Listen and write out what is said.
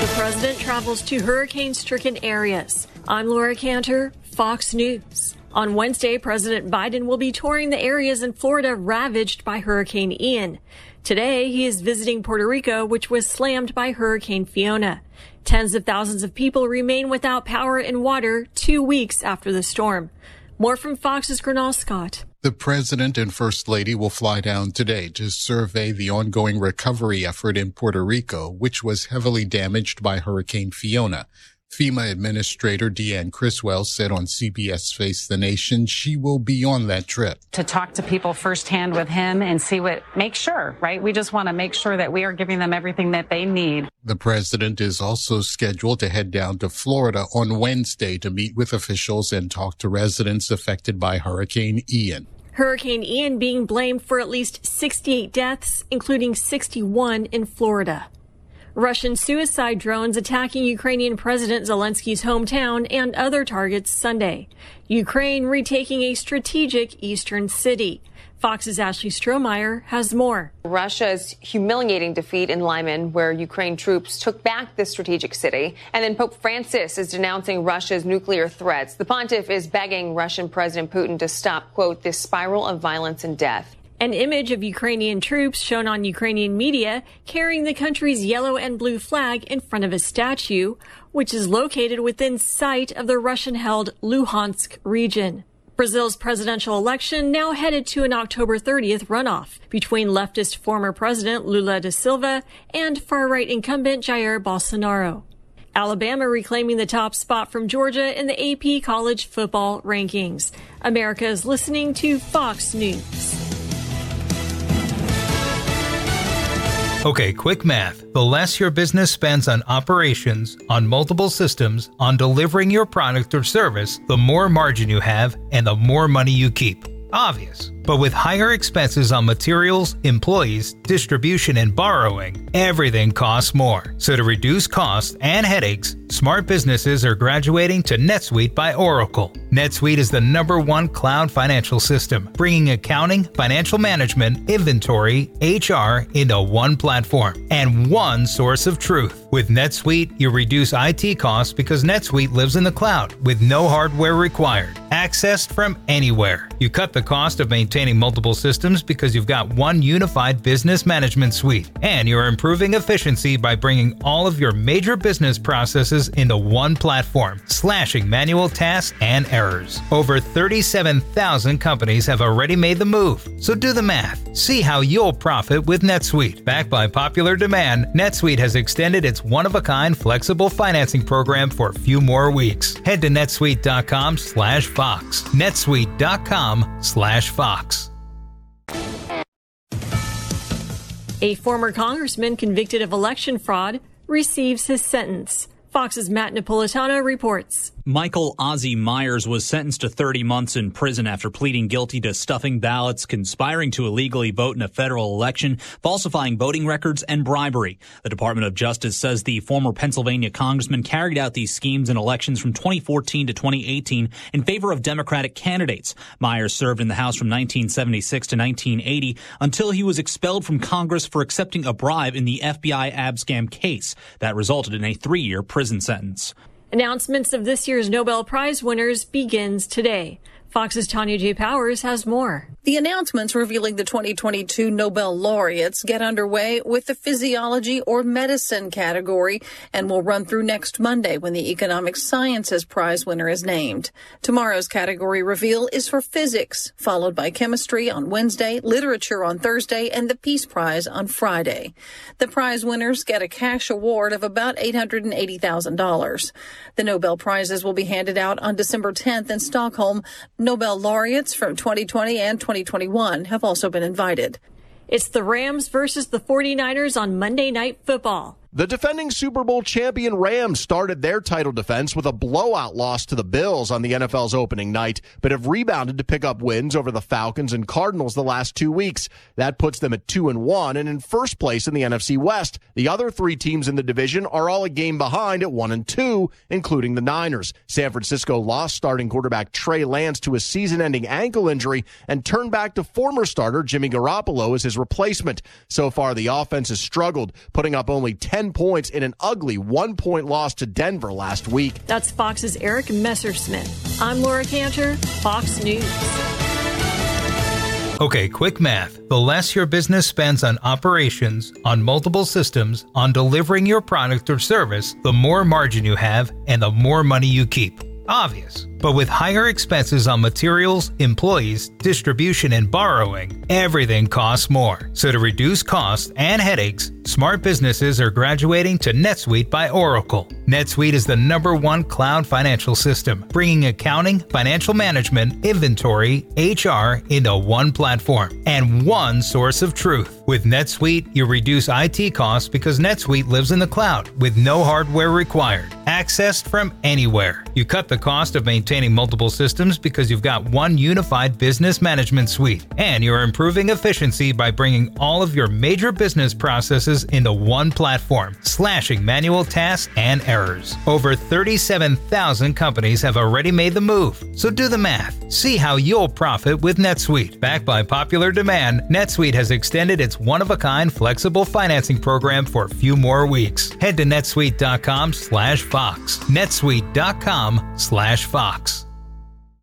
president travels to hurricane-stricken areas. I'm Laura Cantor, Fox News. On Wednesday, President Biden will be touring the areas in Florida ravaged by Hurricane Ian. Today, he is visiting Puerto Rico, which was slammed by Hurricane Fiona. Tens of thousands of people remain without power and water 2 weeks after the storm. More from Fox's Gernal Scott. The president and first lady will fly down today to survey the ongoing recovery effort in Puerto Rico, which was heavily damaged by Hurricane Fiona. FEMA Administrator Deanne Criswell said on CBS Face the Nation she will be on that trip. To talk to people firsthand with him and make sure, right? We just want to make sure that we are giving them everything that they need. The president is also scheduled to head down to Florida on Wednesday to meet with officials and talk to residents affected by Hurricane Ian. Hurricane Ian being blamed for at least 68 deaths, including 61 in Florida. Russian suicide drones attacking Ukrainian President Zelensky's hometown and other targets Sunday. Ukraine retaking a strategic eastern city. Fox's Ashley Strohmeyer has more. Russia's humiliating defeat in Lyman, where Ukraine troops took back the strategic city. And then Pope Francis is denouncing Russia's nuclear threats. The pontiff is begging Russian President Putin to stop, quote, this spiral of violence and death. An image of Ukrainian troops shown on Ukrainian media carrying the country's yellow and blue flag in front of a statue, which is located within sight of the Russian-held Luhansk region. Brazil's presidential election now headed to an October 30th runoff between leftist former President Lula da Silva and far-right incumbent Jair Bolsonaro. Alabama reclaiming the top spot from Georgia in the AP college football rankings. America is listening to Fox News. Okay, quick math. The less your business spends on operations, on multiple systems, on delivering your product or service, the more margin you have and the more money you keep. Obvious. But with higher expenses on materials, employees, distribution, and borrowing, everything costs more. So to reduce costs and headaches, smart businesses are graduating to NetSuite by Oracle. NetSuite is the #1 cloud financial system, bringing accounting, financial management, inventory, HR into one platform and one source of truth. With NetSuite, you reduce IT costs because NetSuite lives in the cloud with no hardware required, accessed from anywhere. You cut the cost of maintaining multiple systems because you've got one unified business management suite, and you're improving efficiency by bringing all of your major business processes into one platform, slashing manual tasks and errors. Over 37,000 companies have already made the move, so do the math. See how you'll profit with NetSuite. Backed by popular demand, NetSuite has extended its one-of-a-kind flexible financing program for a few more weeks. Head to netsuite.com/Fox. netsuite.com/Fox. A former congressman convicted of election fraud receives his sentence. Fox's Matt Napolitano reports. Michael Ozzie Myers was sentenced to 30 months in prison after pleading guilty to stuffing ballots, conspiring to illegally vote in a federal election, falsifying voting records, and bribery. The Department of Justice says the former Pennsylvania congressman carried out these schemes in elections from 2014 to 2018 in favor of Democratic candidates. Myers served in the House from 1976 to 1980 until he was expelled from Congress for accepting a bribe in the FBI Abscam case. That resulted in a 3-year prison sentence. Announcements of this year's Nobel Prize winners begins today. Fox's Tanya J. Powers has more. The announcements revealing the 2022 Nobel laureates get underway with the physiology or medicine category and will run through next Monday when the Economic Sciences Prize winner is named. Tomorrow's category reveal is for physics, followed by chemistry on Wednesday, literature on Thursday, and the Peace Prize on Friday. The prize winners get a cash award of about $880,000. The Nobel Prizes will be handed out on December 10th in Stockholm. Nobel laureates from 2020 and 2021 have also been invited. It's the Rams versus the 49ers on Monday Night Football. The defending Super Bowl champion Rams started their title defense with a blowout loss to the Bills on the NFL's opening night, but have rebounded to pick up wins over the Falcons and Cardinals the last 2 weeks. That puts them at 2-1 and in first place in the NFC West. The other 3 teams in the division are all a game behind at 1-2, including the Niners. San Francisco lost starting quarterback Trey Lance to a season-ending ankle injury and turned back to former starter Jimmy Garoppolo as his replacement. So far, the offense has struggled, putting up only 10 10 points in an ugly 1-point loss to Denver last week. That's Fox's Eric Messersmith. I'm Laura Cantor, Fox News. Okay, quick math. The less your business spends on operations, on multiple systems, on delivering your product or service, the more margin you have and the more money you keep. Obvious. But with higher expenses on materials, employees, distribution, and borrowing, everything costs more. So to reduce costs and headaches, smart businesses are graduating to NetSuite by Oracle. NetSuite is the #1 cloud financial system, bringing accounting, financial management, inventory, HR into one platform and one source of truth. With NetSuite, you reduce IT costs because NetSuite lives in the cloud with no hardware required, accessed from anywhere. You cut the cost of maintaining multiple systems because you've got one unified business management suite, and you're improving efficiency by bringing all of your major business processes into one platform, slashing manual tasks and errors. Over 37,000 companies have already made the move, so do the math. See how you'll profit with NetSuite. Backed by popular demand, NetSuite has extended its one-of-a-kind flexible financing program for a few more weeks. Head to netsuite.com/Fox. netsuite.com/Fox.